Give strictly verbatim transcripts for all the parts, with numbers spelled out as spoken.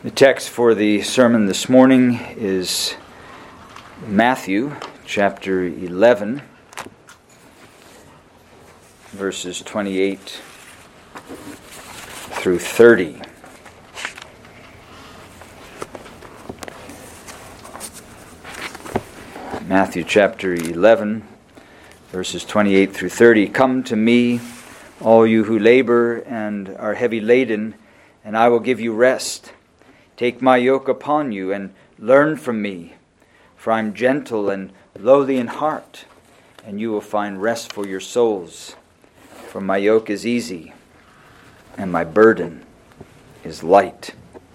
The text for the sermon this morning is Matthew chapter eleven, verses twenty-eight through thirty. Matthew chapter eleven, verses twenty-eight through thirty. Come to me, all you who labor and are heavy laden, and I will give you rest. Take my yoke upon you and learn from me, for I am gentle and lowly in heart, and you will find rest for your souls. For my yoke is easy, and my burden is light.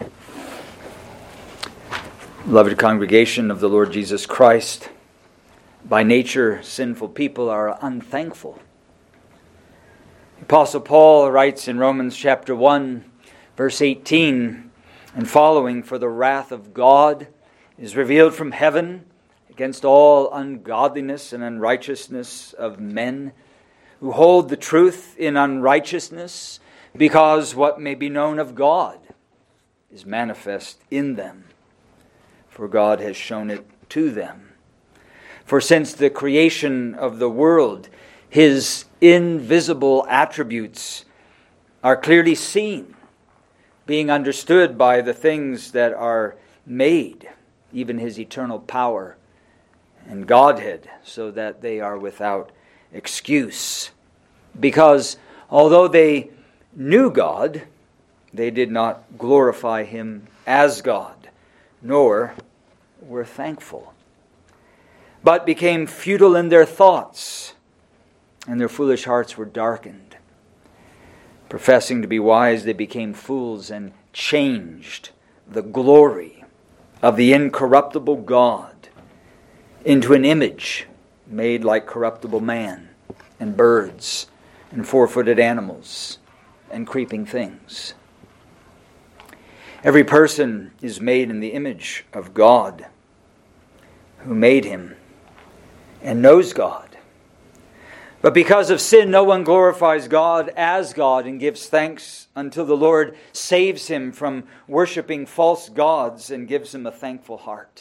Beloved congregation of the Lord Jesus Christ, by nature sinful people are unthankful. The Apostle Paul writes in Romans chapter one, verse eighteen, and following, for the wrath of God is revealed from heaven against all ungodliness and unrighteousness of men who hold the truth in unrighteousness, because what may be known of God is manifest in them, for God has shown it to them. For since the creation of the world, His invisible attributes are clearly seen, being understood by the things that are made, even His eternal power and Godhead, so that they are without excuse. Because although they knew God, they did not glorify Him as God, nor were thankful, but became futile in their thoughts, and their foolish hearts were darkened. Professing to be wise, they became fools and changed the glory of the incorruptible God into an image made like corruptible man and birds and four-footed animals and creeping things. Every person is made in the image of God, who made him and knows God. But because of sin, no one glorifies God as God and gives thanks until the Lord saves him from worshiping false gods and gives him a thankful heart.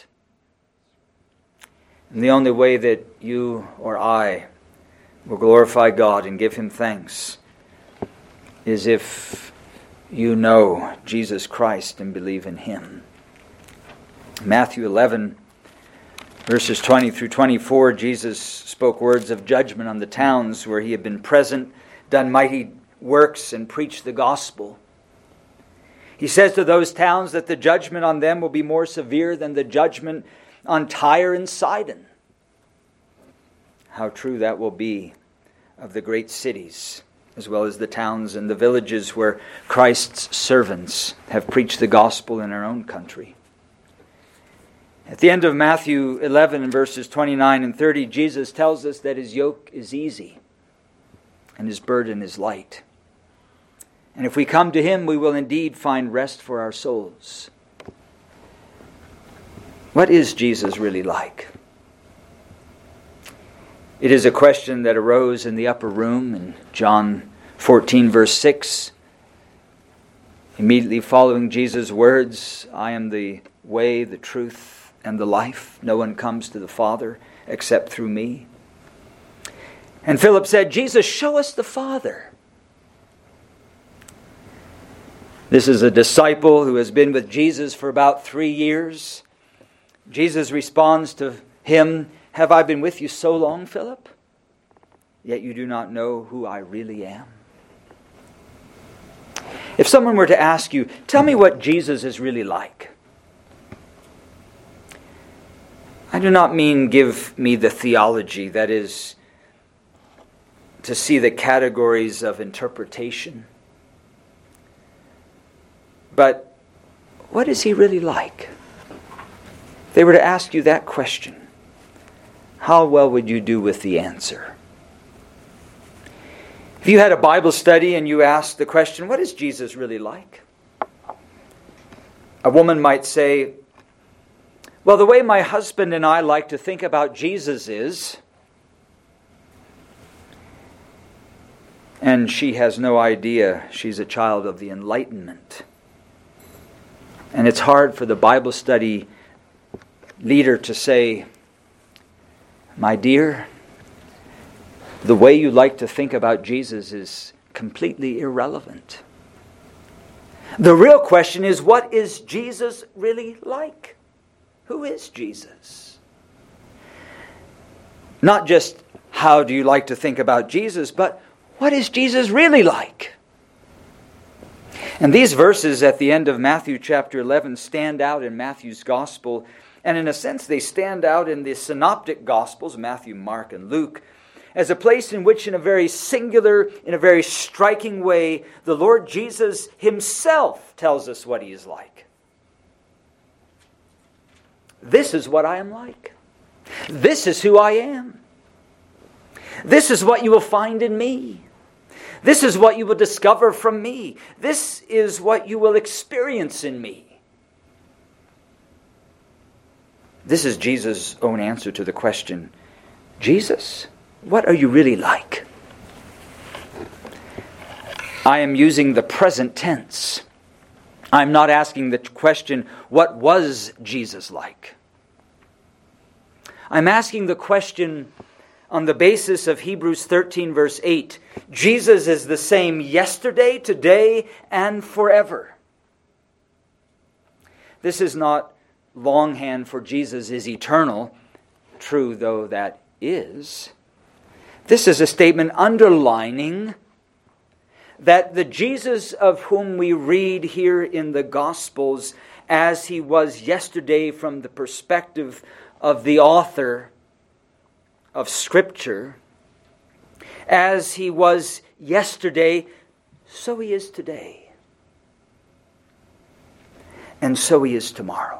And the only way that you or I will glorify God and give Him thanks is if you know Jesus Christ and believe in Him. Matthew eleven, verses twenty through twenty-four, Jesus spoke words of judgment on the towns where He had been present, done mighty works, and preached the gospel. He says to those towns that the judgment on them will be more severe than the judgment on Tyre and Sidon. How true that will be of the great cities, as well as the towns and the villages where Christ's servants have preached the gospel in our own country. At the end of Matthew eleven, verses twenty-nine and thirty, Jesus tells us that His yoke is easy and His burden is light. And if we come to Him, we will indeed find rest for our souls. What is Jesus really like? It is a question that arose in the upper room in John fourteen, verse six. Immediately following Jesus' words, I am the way, the truth, and the life. No one comes to the Father except through me. And Philip said, Jesus, show us the Father. This is a disciple who has been with Jesus for about three years. Jesus responds to him, have I been with you so long, Philip? Yet you do not know who I really am. If someone were to ask you, tell me what Jesus is really like, I do not mean give me the theology, that is, to see the categories of interpretation. But what is He really like? If they were to ask you that question, how well would you do with the answer? If you had a Bible study and you asked the question, what is Jesus really like? A woman might say, well, the way my husband and I like to think about Jesus is, and she has no idea she's a child of the Enlightenment. And And it's hard for the Bible study leader to say, my dear, the way you like to think about Jesus is completely irrelevant. The real question is, what is Jesus really like? Who is Jesus? Not just how do you like to think about Jesus, but what is Jesus really like? And these verses at the end of Matthew chapter eleven stand out in Matthew's gospel. And in a sense, they stand out in the synoptic gospels, Matthew, Mark, and Luke, as a place in which, in a very singular, in a very striking way, the Lord Jesus himself tells us what he is like. This is what I am like. This is who I am. This is what you will find in me. This is what you will discover from me. This is what you will experience in me. This is Jesus' own answer to the question, Jesus, what are you really like? I am using the present tense. I'm not asking the question, what was Jesus like? I'm asking the question on the basis of Hebrews thirteen verse eight. Jesus is the same yesterday, today, and forever. This is not longhand for Jesus is eternal, true though that is. This is a statement underlining that the Jesus of whom we read here in the Gospels as he was yesterday from the perspective of the author of Scripture, as he was yesterday, so he is today. And so he is tomorrow.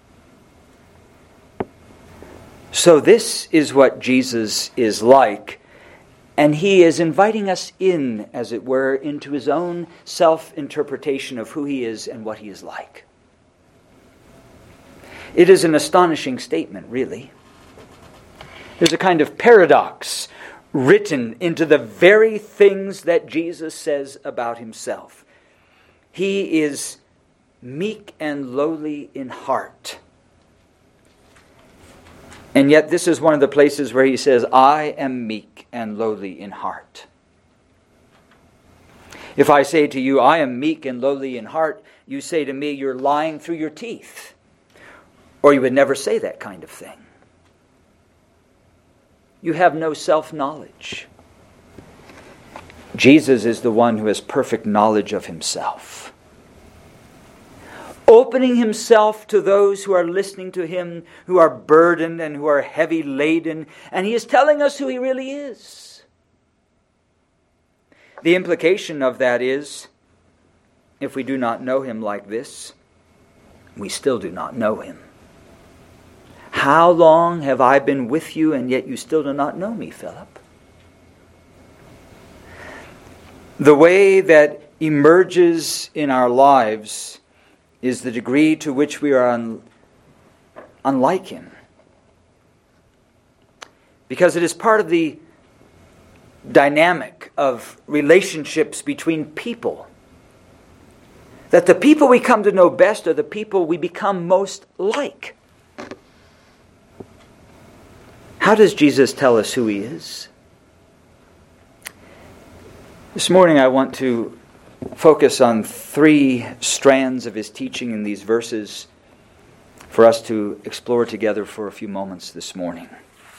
So this is what Jesus is like, and he is inviting us in, as it were, into his own self-interpretation of who he is and what he is like. It is an astonishing statement, really. There's a kind of paradox written into the very things that Jesus says about himself. He is meek and lowly in heart. And yet this is one of the places where he says, I am meek and lowly in heart. If I say to you, I am meek and lowly in heart, you say to me, you're lying through your teeth. Or you would never say that kind of thing. You have no self-knowledge. Jesus is the one who has perfect knowledge of himself, opening himself to those who are listening to him, who are burdened and who are heavy laden, and he is telling us who he really is. The implication of that is, if we do not know him like this, we still do not know him. How long have I been with you, and yet you still do not know me, Philip? The way that emerges in our lives is the degree to which we are un- unlike him. Because it is part of the dynamic of relationships between people. That the people we come to know best are the people we become most like. How does Jesus tell us who he is? This morning I want to focus on three strands of his teaching in these verses for us to explore together for a few moments this morning.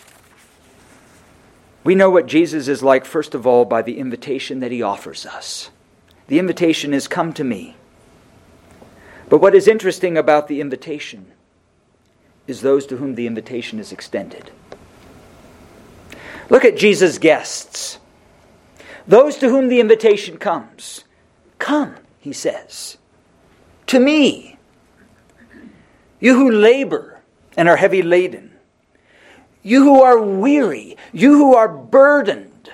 We know what Jesus is like, first of all, by the invitation that he offers us. The invitation is, come to me. But what is interesting about the invitation is those to whom the invitation is extended. Look at Jesus' guests. Those to whom the invitation comes. Come, he says, to me, you who labor and are heavy laden, you who are weary, you who are burdened.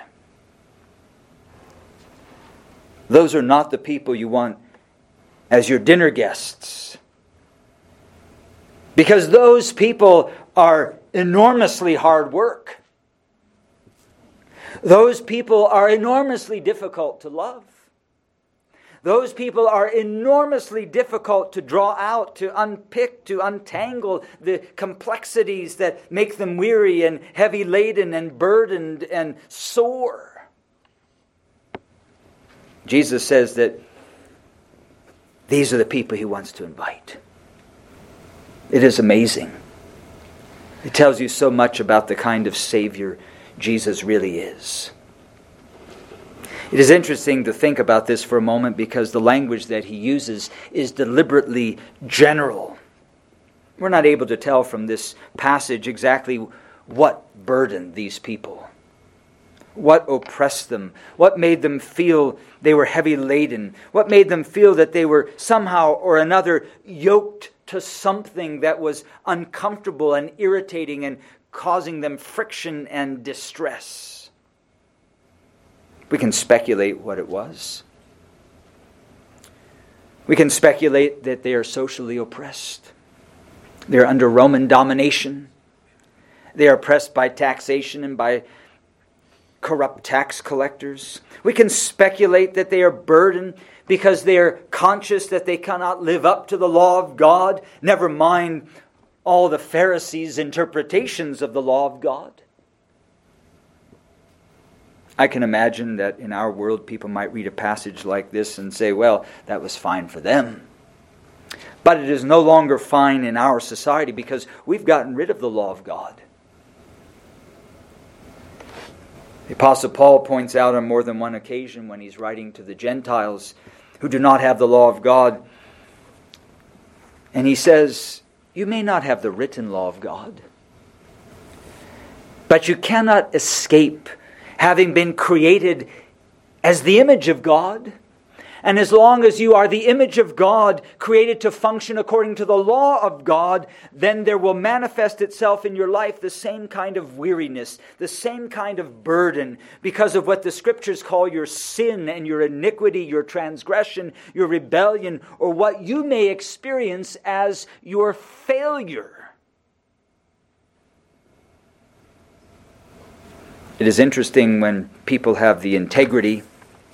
Those are not the people you want as your dinner guests. Because those people are enormously hard work. Those people are enormously difficult to love. Those people are enormously difficult to draw out, to unpick, to untangle the complexities that make them weary and heavy laden and burdened and sore. Jesus says that these are the people He wants to invite. It is amazing. It tells you so much about the kind of Savior Jesus really is. It is interesting to think about this for a moment because the language that He uses is deliberately general. We're not able to tell from this passage exactly what burdened these people, what oppressed them, what made them feel they were heavy laden, what made them feel that they were somehow or another yoked to something that was uncomfortable and irritating and causing them friction and distress. We can speculate what it was. We can speculate that they are socially oppressed. They are under Roman domination. They are oppressed by taxation and by corrupt tax collectors. We can speculate that they are burdened because they are conscious that they cannot live up to the law of God, never mind all the Pharisees' interpretations of the law of God. I can imagine that in our world people might read a passage like this and say, well, that was fine for them. But it is no longer fine in our society because we've gotten rid of the law of God. The Apostle Paul points out on more than one occasion when he's writing to the Gentiles who do not have the law of God, and he says, you may not have the written law of God, but you cannot escape having been created as the image of God. And as long as you are the image of God, created to function according to the law of God, then there will manifest itself in your life the same kind of weariness, the same kind of burden, because of what the Scriptures call your sin and your iniquity, your transgression, your rebellion, or what you may experience as your failure. It is interesting when people have the integrity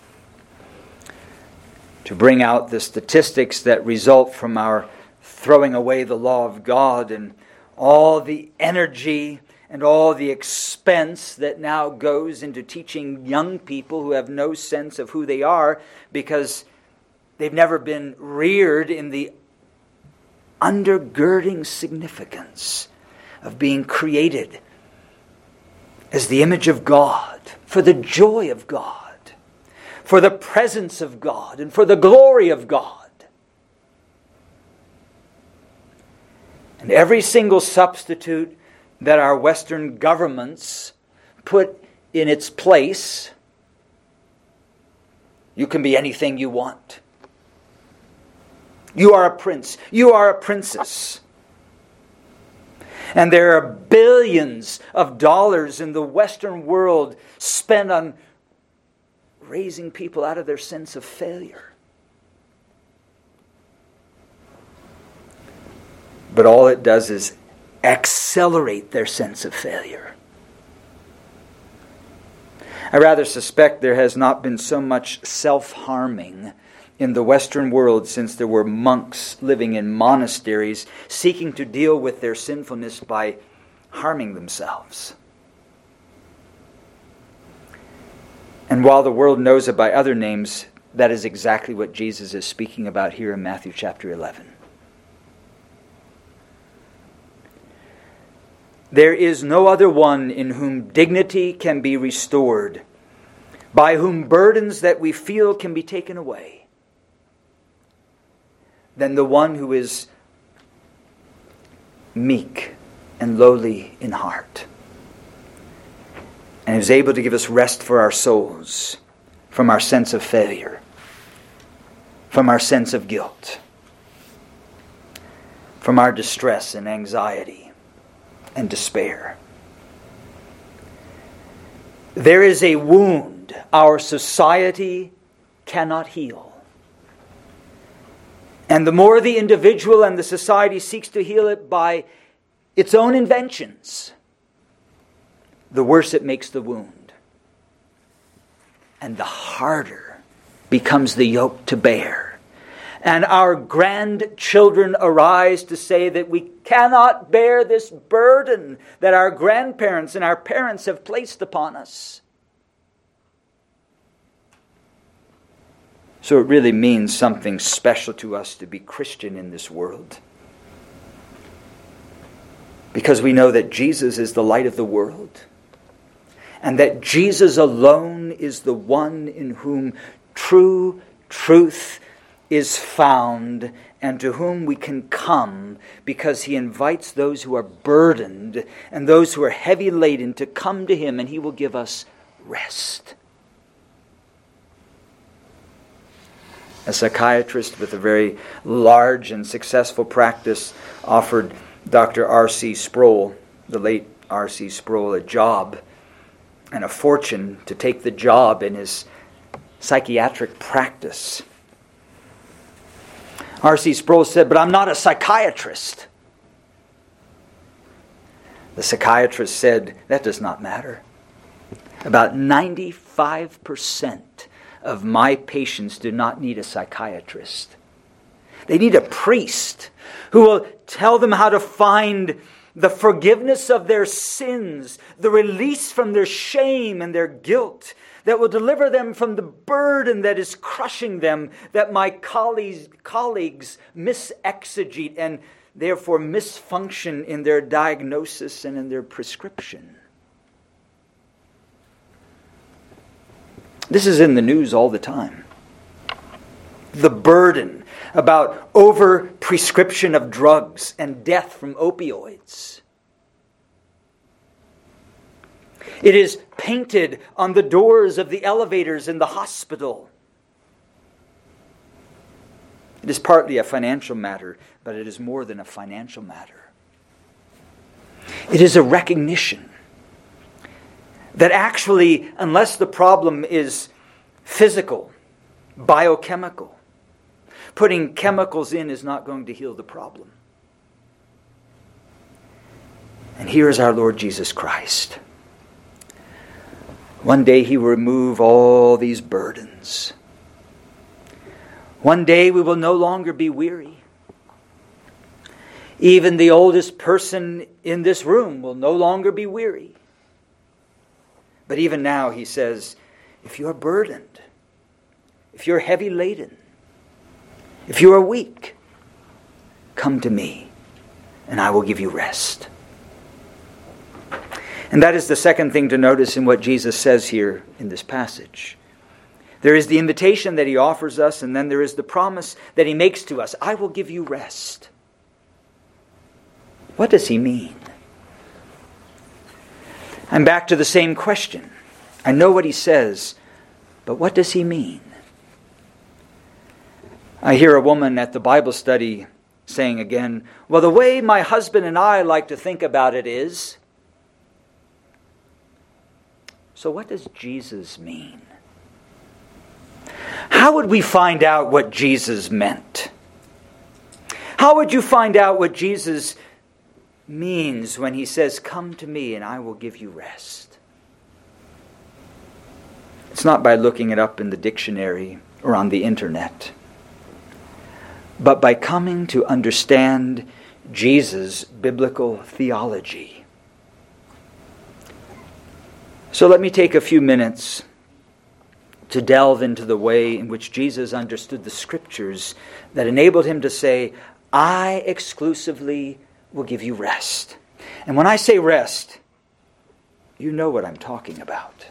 to bring out the statistics that result from our throwing away the law of God and all the energy and all the expense that now goes into teaching young people who have no sense of who they are because they've never been reared in the undergirding significance of being created as the image of God, for the joy of God, for the presence of God, and for the glory of God. And every single substitute that our Western governments put in its place, you can be anything you want. You are a prince. You are a princess. And there are billions of dollars in the Western world spent on raising people out of their sense of failure. But all it does is accelerate their sense of failure. I rather suspect there has not been so much self-harming in the Western world since there were monks living in monasteries seeking to deal with their sinfulness by harming themselves. And while the world knows it by other names, that is exactly what Jesus is speaking about here in Matthew chapter eleven. There is no other one in whom dignity can be restored, by whom burdens that we feel can be taken away, than the one who is meek and lowly in heart, and is able to give us rest for our souls from our sense of failure, from our sense of guilt, from our distress and anxiety and despair. There is a wound our society cannot heal. And the more the individual and the society seeks to heal it by its own inventions, the worse it makes the wound. And the harder becomes the yoke to bear. And our grandchildren arise to say that we cannot bear this burden that our grandparents and our parents have placed upon us. So it really means something special to us to be Christian in this world. Because we know that Jesus is the light of the world. And that Jesus alone is the one in whom true truth is found, and to whom we can come, because He invites those who are burdened and those who are heavy laden to come to Him, and He will give us rest. A psychiatrist with a very large and successful practice offered Doctor R C Sproul, the late R C Sproul, a job and a fortune to take the job in his psychiatric practice. R C Sproul said, "But I'm not a psychiatrist." The psychiatrist said, "That does not matter. About ninety-five percent of my patients do not need a psychiatrist. They need a priest who will tell them how to find the forgiveness of their sins, the release from their shame and their guilt, that will deliver them from the burden that is crushing them, that my colleagues, colleagues misexegete and therefore misfunction in their diagnosis and in their prescription." This is in the news all the time. The burden about over-prescription of drugs and death from opioids. It is painted on the doors of the elevators in the hospital. It is partly a financial matter, but it is more than a financial matter. It is a recognition that actually, unless the problem is physical, biochemical, putting chemicals in is not going to heal the problem. And here is our Lord Jesus Christ. One day He will remove all these burdens. One day we will no longer be weary. Even the oldest person in this room will no longer be weary. But even now He says, if you are burdened, if you're heavy laden, if you are weak, come to me and I will give you rest. And that is the second thing to notice in what Jesus says here in this passage. There is the invitation that He offers us, and then there is the promise that He makes to us. I will give you rest. What does He mean? I'm back to the same question. I know what He says, but what does He mean? I hear a woman at the Bible study saying again, well, the way my husband and I like to think about it is... So what does Jesus mean? How would we find out what Jesus meant? How would you find out what Jesus means when He says, come to me and I will give you rest? It's not by looking it up in the dictionary or on the internet, but by coming to understand Jesus' biblical theology. So let me take a few minutes to delve into the way in which Jesus understood the Scriptures that enabled Him to say, I exclusively will give you rest. And when I say rest, you know what I'm talking about.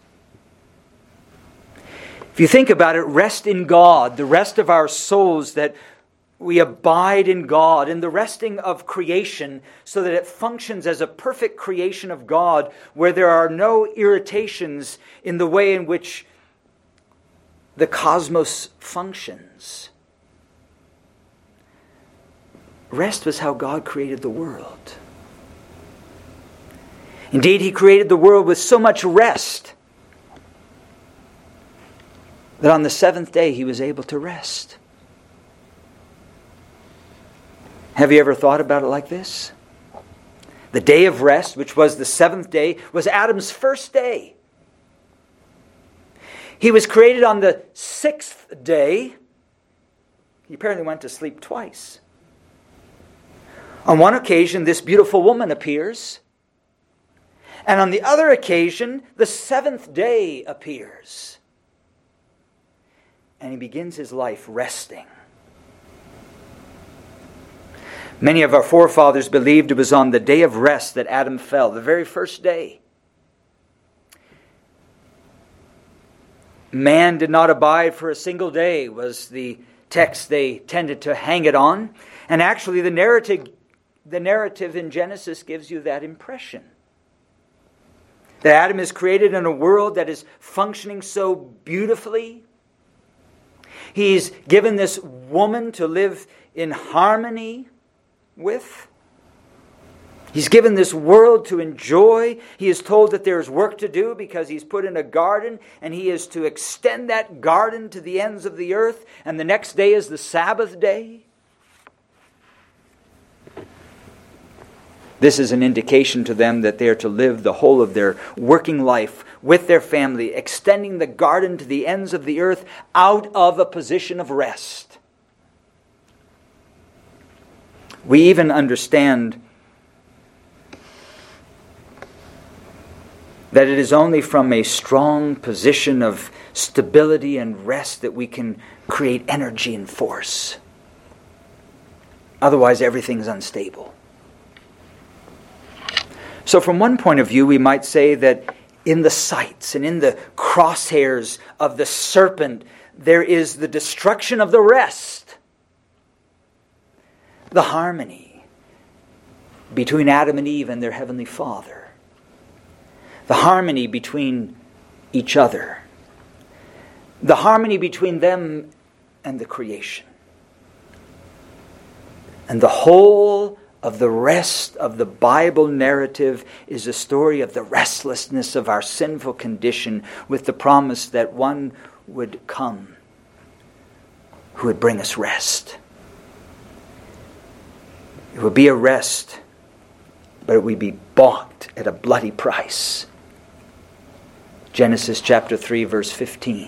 If you think about it, rest in God, the rest of our souls, that we abide in God, in the resting of creation so that it functions as a perfect creation of God where there are no irritations in the way in which the cosmos functions. Rest was how God created the world. Indeed, He created the world with so much rest that on the seventh day He was able to rest. Have you ever thought about it like this? The day of rest, which was the seventh day, was Adam's first day. He was created on the sixth day. He apparently went to sleep twice. On one occasion, this beautiful woman appears. And on the other occasion, the seventh day appears. And he begins his life resting. Many of our forefathers believed it was on the day of rest that Adam fell, the very first day. Man did not abide for a single day was the text they tended to hang it on. And actually the narrative, the narrative in Genesis gives you that impression. That Adam is created in a world that is functioning so beautifully. He's given this woman to live in harmony with. He's given this world to enjoy. He is told that there is work to do because he's put in a garden and he is to extend that garden to the ends of the earth. And the next day is the Sabbath day. This is an indication to them that they are to live the whole of their working life with their family, extending the garden to the ends of the earth out of a position of rest. We even understand that it is only from a strong position of stability and rest that we can create energy and force. Otherwise, everything is unstable. So from one point of view, we might say that in the sights and in the crosshairs of the serpent, there is the destruction of the rest. The harmony between Adam and Eve and their heavenly Father. The harmony between each other. The harmony between them and the creation. And the whole of the rest of the Bible narrative is a story of the restlessness of our sinful condition, with the promise that one would come who would bring us rest. It would be a rest, but it would be bought at a bloody price. Genesis chapter three, verse fifteen.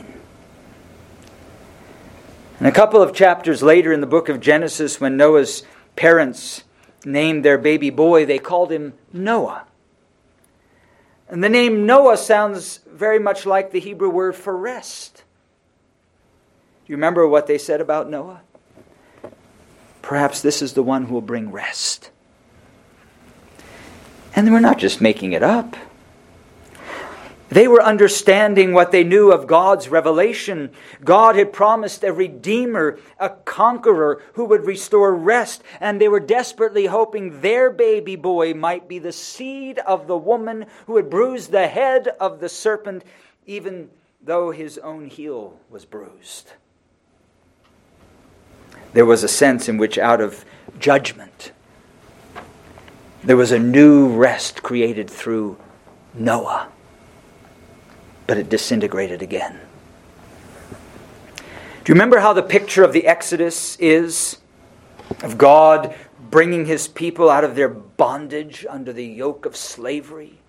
And a couple of chapters later in the book of Genesis, when Noah's parents named their baby boy, they called him Noah. And the name Noah sounds very much like the Hebrew word for rest. Do you remember what they said about Noah? Perhaps this is the one who will bring rest. And we're not just making it up. They were understanding what they knew of God's revelation. God had promised a Redeemer, a conqueror who would restore rest. And they were desperately hoping their baby boy might be the seed of the woman who would bruise the head of the serpent, even though his own heel was bruised. There was a sense in which out of judgment, there was a new rest created through Noah. But it disintegrated again. Do you remember how the picture of the Exodus is? Of God bringing His people out of their bondage under the yoke of slavery?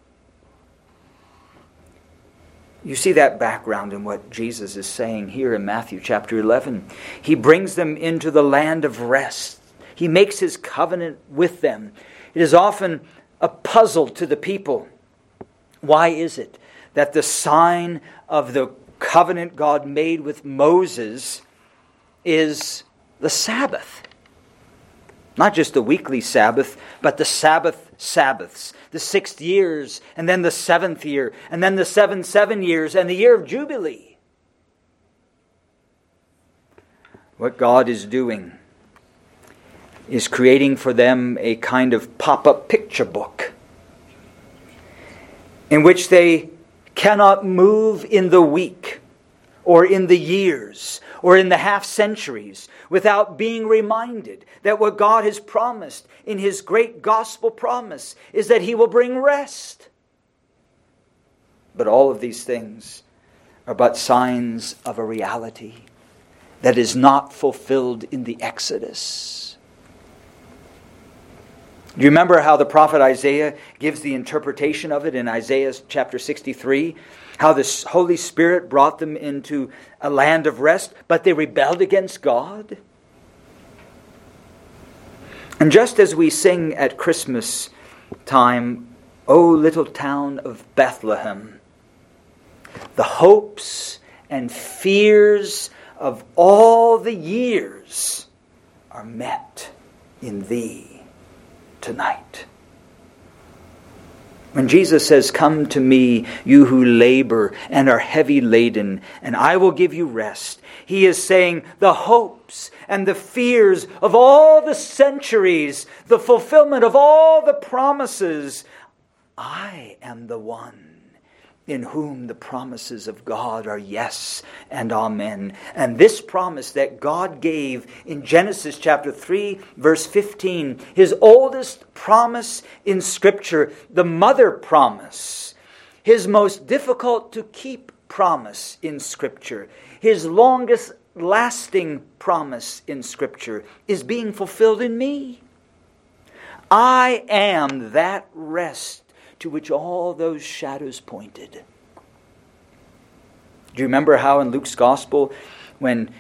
You see that background in what Jesus is saying here in Matthew chapter eleven. He brings them into the land of rest. He makes His covenant with them. It is often a puzzle to the people. Why is it that the sign of the covenant God made with Moses is the Sabbath? Not just the weekly Sabbath, but the Sabbath Sabbaths. The sixth years, and then the seventh year, and then the seven seven years, and the year of Jubilee. What God is doing is creating for them a kind of pop-up picture book in which they cannot move in the week or in the years or in the half centuries without being reminded that what God has promised in His great gospel promise is that He will bring rest. But all of these things are but signs of a reality that is not fulfilled in the Exodus. Do you remember how the prophet Isaiah gives the interpretation of it in Isaiah chapter sixty-three? How the Holy Spirit brought them into a land of rest, but they rebelled against God? And just as we sing at Christmas time, O little town of Bethlehem, the hopes and fears of all the years are met in thee tonight. When Jesus says, "Come to me, you who labor and are heavy laden, and I will give you rest," He is saying the hopes and the fears of all the centuries, the fulfillment of all the promises, I am the one in whom the promises of God are yes and amen. And this promise that God gave in Genesis chapter three, verse fifteen, His oldest promise in Scripture, the mother promise, His most difficult to keep promise in Scripture, His longest lasting promise in Scripture, is being fulfilled in me. I am that rest to which all those shadows pointed. Do you remember how in Luke's Gospel, when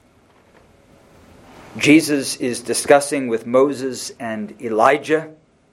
Jesus is discussing with Moses and Elijah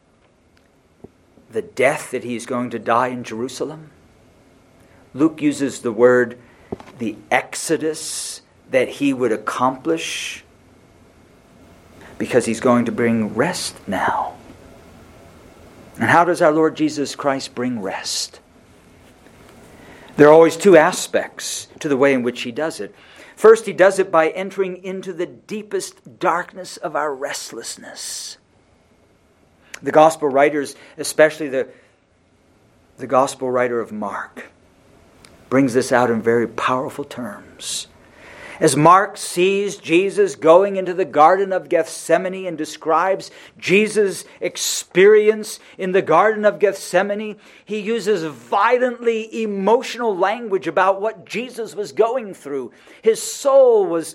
the death that he's going to die in Jerusalem, Luke uses the word, the exodus that he would accomplish, because he's going to bring rest now. And how does our Lord Jesus Christ bring rest? There are always two aspects to the way in which He does it. First, He does it by entering into the deepest darkness of our restlessness. The Gospel writers, especially the, the Gospel writer of Mark, brings this out in very powerful terms. As Mark sees Jesus going into the Garden of Gethsemane and describes Jesus' experience in the Garden of Gethsemane, he uses violently emotional language about what Jesus was going through. His soul was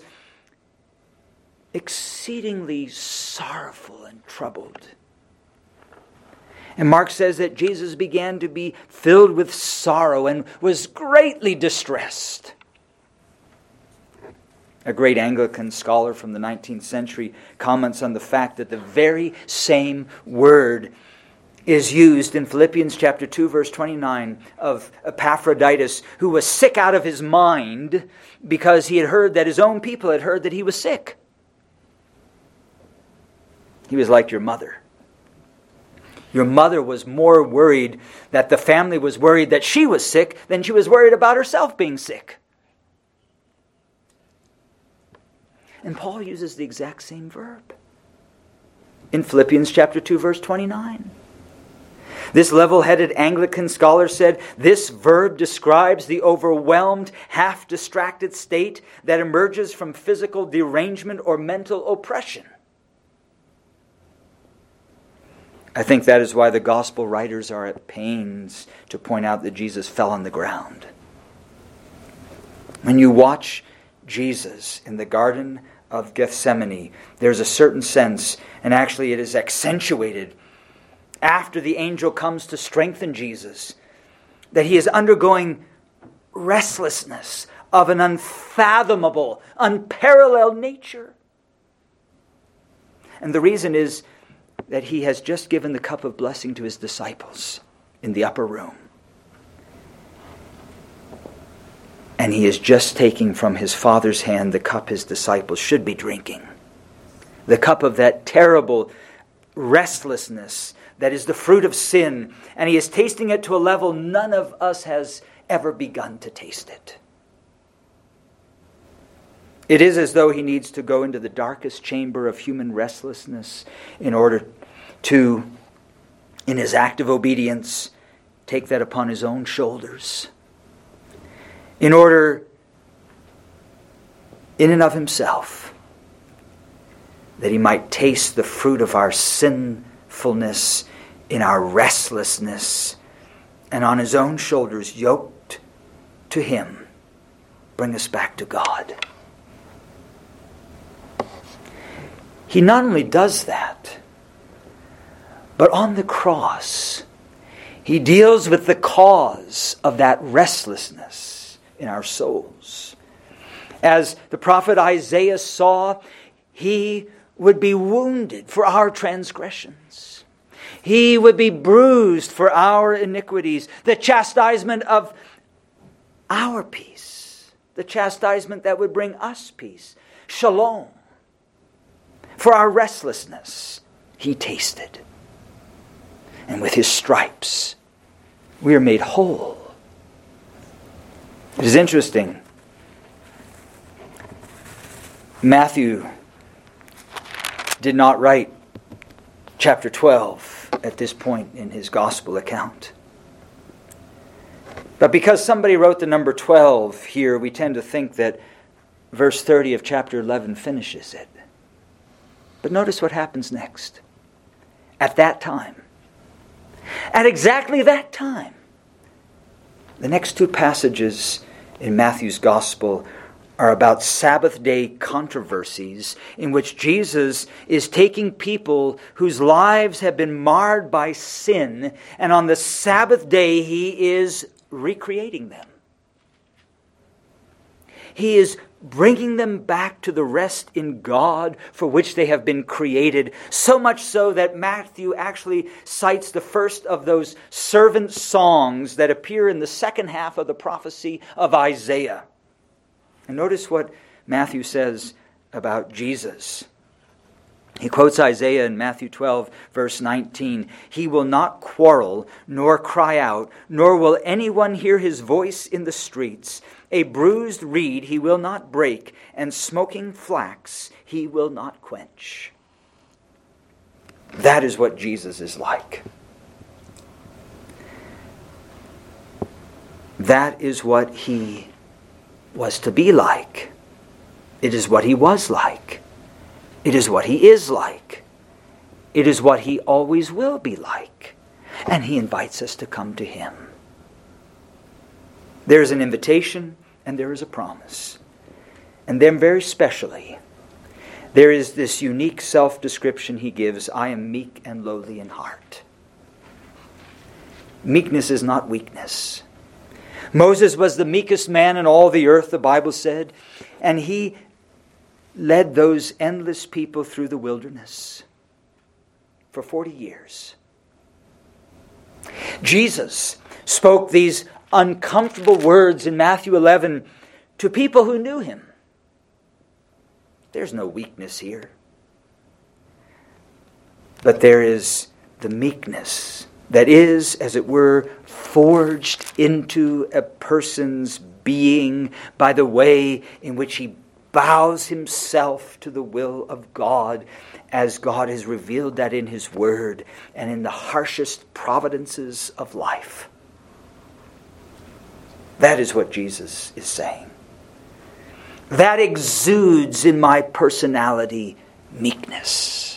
exceedingly sorrowful and troubled. And Mark says that Jesus began to be filled with sorrow and was greatly distressed. A great Anglican scholar from the nineteenth century comments on the fact that the very same word is used in Philippians chapter two, verse twenty-nine, of Epaphroditus, who was sick out of his mind because he had heard that his own people had heard that he was sick. He was like your mother. Your mother was more worried that the family was worried that she was sick than she was worried about herself being sick. And Paul uses the exact same verb in Philippians chapter two, verse twenty-nine. This level-headed Anglican scholar said, this verb describes the overwhelmed, half-distracted state that emerges from physical derangement or mental oppression. I think that is why the gospel writers are at pains to point out that Jesus fell on the ground. When you watch Jesus in the Garden of Gethsemane, there's a certain sense, and actually it is accentuated after the angel comes to strengthen Jesus, that he is undergoing restlessness of an unfathomable, unparalleled nature. And the reason is that he has just given the cup of blessing to his disciples in the upper room. And he is just taking from his Father's hand the cup his disciples should be drinking. The cup of that terrible restlessness that is the fruit of sin. And he is tasting it to a level none of us has ever begun to taste it. It is as though he needs to go into the darkest chamber of human restlessness in order to, in his act of obedience, take that upon his own shoulders. In order, in and of himself, that he might taste the fruit of our sinfulness in our restlessness, and on his own shoulders, yoked to him, bring us back to God. He not only does that, But on the cross, He deals with the cause of that restlessness in our souls. As the prophet Isaiah saw, He would be wounded for our transgressions. He would be bruised for our iniquities. The chastisement of our peace. The chastisement that would bring us peace. Shalom. For our restlessness, He tasted. And with His stripes, we are made whole. It is interesting. Matthew did not write chapter twelve at this point in his gospel account. But because somebody wrote the number twelve here, we tend to think that verse thirty of chapter eleven finishes it. But notice what happens next. At that time, at exactly that time, the next two passages in Matthew's gospel are about Sabbath day controversies in which Jesus is taking people whose lives have been marred by sin, and on the Sabbath day He is recreating them. He is bringing them back to the rest in God for which they have been created, so much so that Matthew actually cites the first of those servant songs that appear in the second half of the prophecy of Isaiah. And notice what Matthew says about Jesus. He quotes Isaiah in Matthew twelve, verse nineteen. He will not quarrel, nor cry out, nor will anyone hear His voice in the streets. A bruised reed He will not break, and smoking flax He will not quench. That is what Jesus is like. That is what He was to be like. It is what He was like. It is what He is like. It is what He always will be like. And He invites us to come to Him. There is an invitation and there is a promise. And then very specially, there is this unique self-description He gives. I am meek and lowly in heart. Meekness is not weakness. Moses was the meekest man in all the earth, the Bible said, and he led those endless people through the wilderness for forty years. Jesus spoke these uncomfortable words in Matthew eleven to people who knew Him. There's no weakness here. But there is the meekness that is, as it were, forged into a person's being by the way in which he bows himself to the will of God, as God has revealed that in His Word and in the harshest providences of life. That is what Jesus is saying. That exudes in my personality meekness.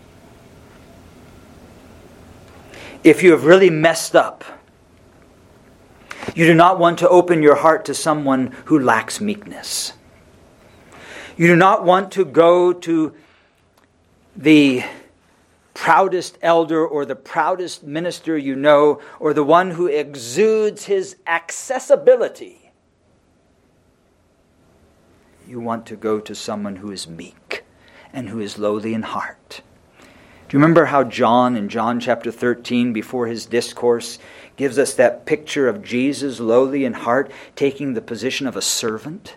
If you have really messed up, you do not want to open your heart to someone who lacks meekness. You do not want to go to the proudest elder or the proudest minister you know, or the one who exudes his accessibility. You want to go to someone who is meek and who is lowly in heart. Do you remember how John, in John chapter thirteen, before his discourse, gives us that picture of Jesus lowly in heart, taking the position of a servant?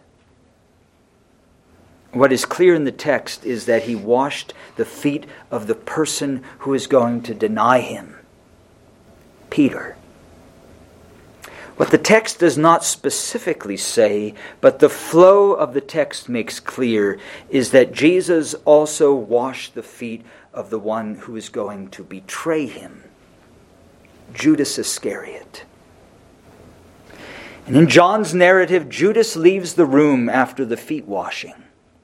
What is clear in the text is that He washed the feet of the person who is going to deny Him, Peter. What the text does not specifically say, but the flow of the text makes clear, is that Jesus also washed the feet of the one who is going to betray Him, Judas Iscariot. And in John's narrative, Judas leaves the room after the feet washing.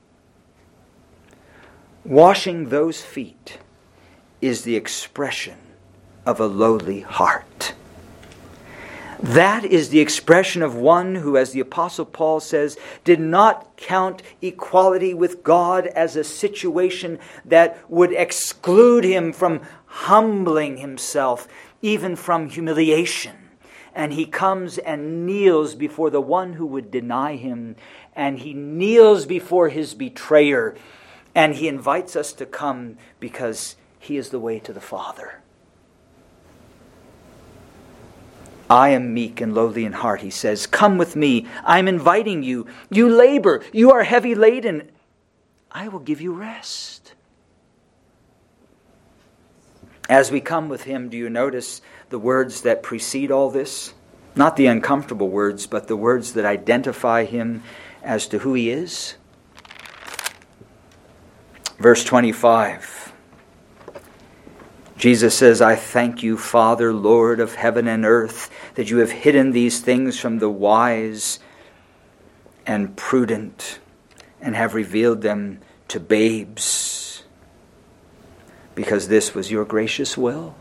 Washing those feet is the expression of a lowly heart. That is the expression of one who, as the Apostle Paul says, did not count equality with God as a situation that would exclude him from humbling himself, even from humiliation. And he comes and kneels before the one who would deny him, and he kneels before his betrayer, and he invites us to come because he is the way to the Father. I am meek and lowly in heart, he says. Come with me. I am inviting you. You labor. You are heavy laden. I will give you rest. As we come with him, do you notice the words that precede all this? Not the uncomfortable words, but the words that identify him as to who he is. Verse twenty-five. Jesus says, I thank you, Father, Lord of heaven and earth, that you have hidden these things from the wise and prudent and have revealed them to babes, because this was your gracious will.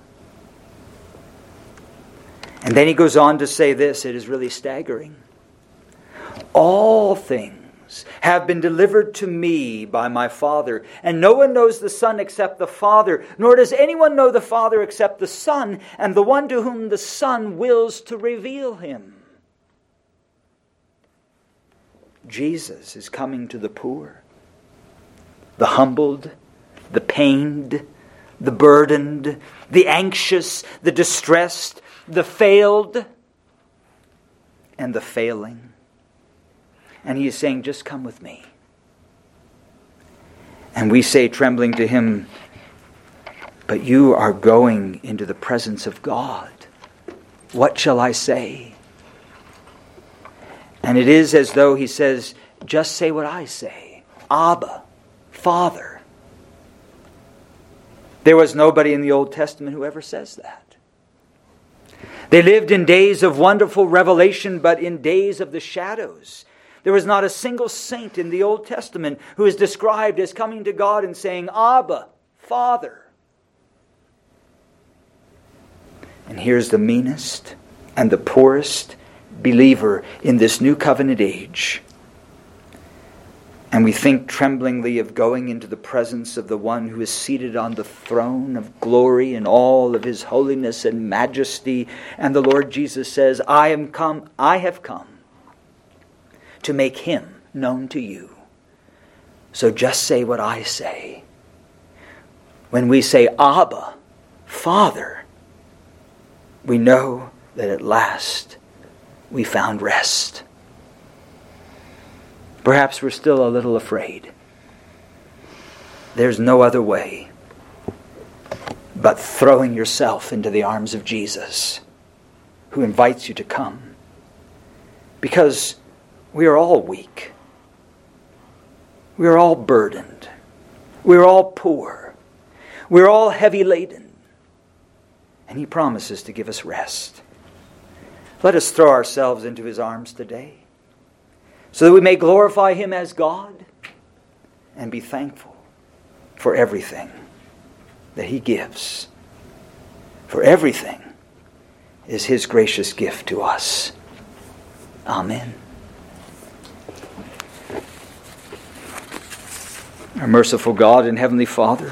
And then he goes on to say this, it is really staggering. All things have been delivered to me by my Father, and no one knows the Son except the Father, nor does anyone know the Father except the Son, and the one to whom the Son wills to reveal him. Jesus is coming to the poor, the humbled, the pained, the burdened, the anxious, the distressed, the failed, and the failing. And he is saying, just come with me. And we say, trembling to him, but you are going into the presence of God. What shall I say? And it is as though he says, just say what I say. Abba, Father. There was nobody in the Old Testament who ever says that. They lived in days of wonderful revelation, but in days of the shadows. There was not a single saint in the Old Testament who is described as coming to God and saying, Abba, Father. And here's the meanest and the poorest believer in this new covenant age. And we think tremblingly of going into the presence of the one who is seated on the throne of glory in all of his holiness and majesty. And the Lord Jesus says, I am come, I have come to make him known to you. So just say what I say. When we say, Abba, Father, we know that at last we found rest. Perhaps we're still a little afraid. There's no other way but throwing yourself into the arms of Jesus, who invites you to come. Because we are all weak. We are all burdened. We are all poor. We are all heavy laden. And he promises to give us rest. Let us throw ourselves into his arms today, so that we may glorify him as God and be thankful for everything that he gives. For everything is his gracious gift to us. Amen. Our merciful God and Heavenly Father,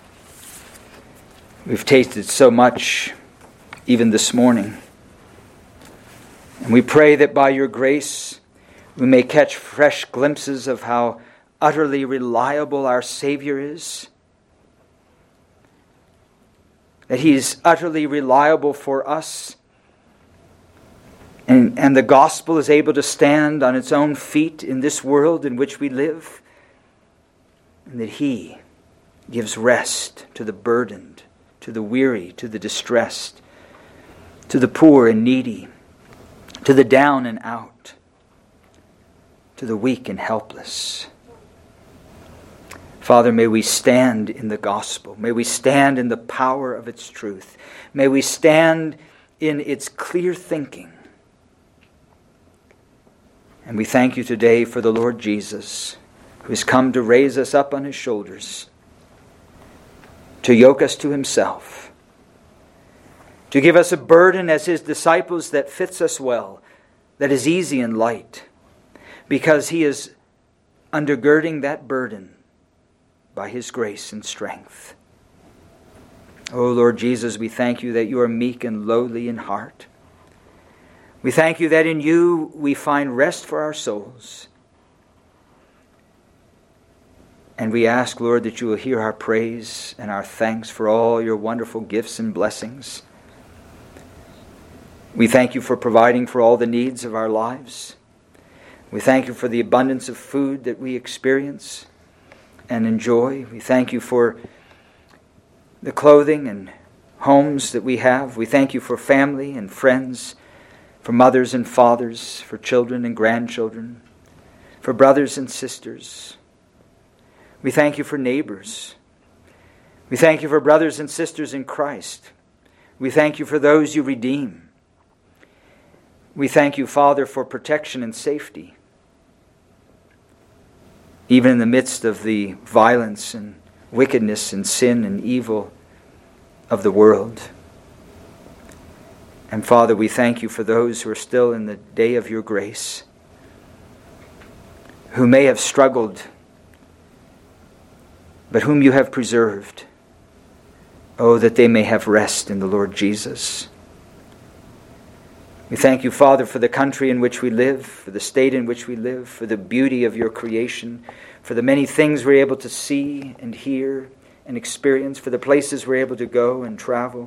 we've tasted so much even this morning. And we pray that by your grace we may catch fresh glimpses of how utterly reliable our Savior is. That he is utterly reliable for us. And, and the gospel is able to stand on its own feet in this world in which we live. And that he gives rest to the burdened, to the weary, to the distressed, to the poor and needy, to the down and out, to the weak and helpless. Father, may we stand in the gospel. May we stand in the power of its truth. May we stand in its clear thinking. And we thank you today for the Lord Jesus, who has come to raise us up on his shoulders, to yoke us to himself, to give us a burden as His disciples that fits us well, that is easy and light, because He is undergirding that burden by His grace and strength. O Lord Jesus, we thank You that You are meek and lowly in heart. We thank You that in You we find rest for our souls. And we ask, Lord, that You will hear our praise and our thanks for all Your wonderful gifts and blessings. We thank You for providing for all the needs of our lives. We thank You for the abundance of food that we experience and enjoy. We thank You for the clothing and homes that we have. We thank You for family and friends, for mothers and fathers, for children and grandchildren, for brothers and sisters. We thank You for neighbors. We thank You for brothers and sisters in Christ. We thank You for those You redeem. We thank You, Father, for protection and safety, even in the midst of the violence and wickedness and sin and evil of the world. And Father, we thank You for those who are still in the day of Your grace, who may have struggled, but whom You have preserved. Oh, that they may have rest in the Lord Jesus. We thank You, Father, for the country in which we live, for the state in which we live, for the beauty of Your creation, for the many things we're able to see and hear and experience, for the places we're able to go and travel.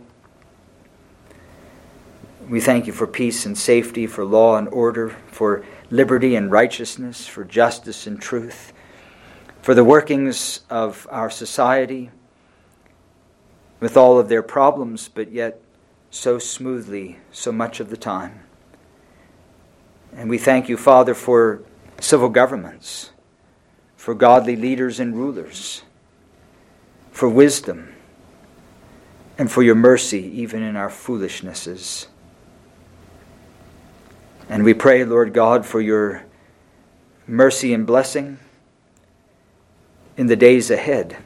We thank You for peace and safety, for law and order, for liberty and righteousness, for justice and truth, for the workings of our society with all of their problems, but yet so smoothly so much of the time. And we thank You, Father, for civil governments, for godly leaders and rulers, for wisdom, and for Your mercy even in our foolishnesses. And we pray, Lord God, for Your mercy and blessing in the days ahead,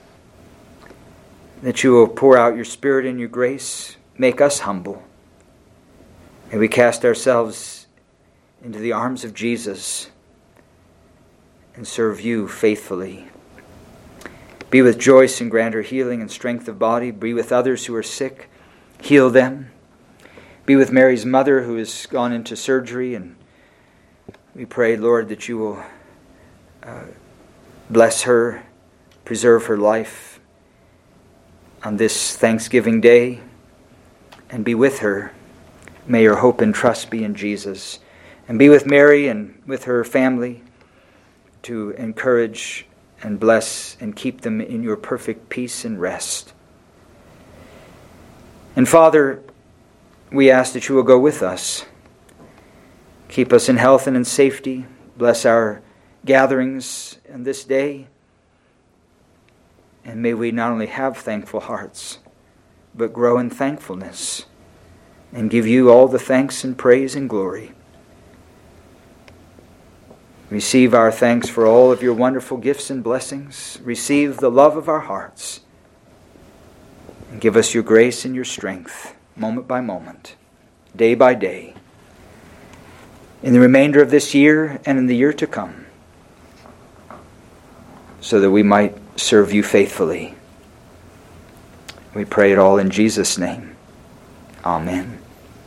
that You will pour out Your Spirit and Your grace, make us humble, and we cast ourselves into the arms of Jesus and serve You faithfully. Be with Joyce and grant her healing and strength of body. Be with others who are sick. Heal them. Be with Mary's mother who has gone into surgery, and we pray, Lord, that You will uh, bless her, preserve her life on this Thanksgiving Day, and be with her. May your hope and trust be in Jesus. And be with Mary and with her family to encourage and bless and keep them in Your perfect peace and rest. And Father, we ask that You will go with us. Keep us in health and in safety. Bless our gatherings in this day. And may we not only have thankful hearts, but grow in thankfulness and give You all the thanks and praise and glory. Receive our thanks for all of Your wonderful gifts and blessings. Receive the love of our hearts. And give us Your grace and Your strength, moment by moment, day by day, in the remainder of this year and in the year to come, so that we might serve You faithfully. We pray it all in Jesus' name. Amen.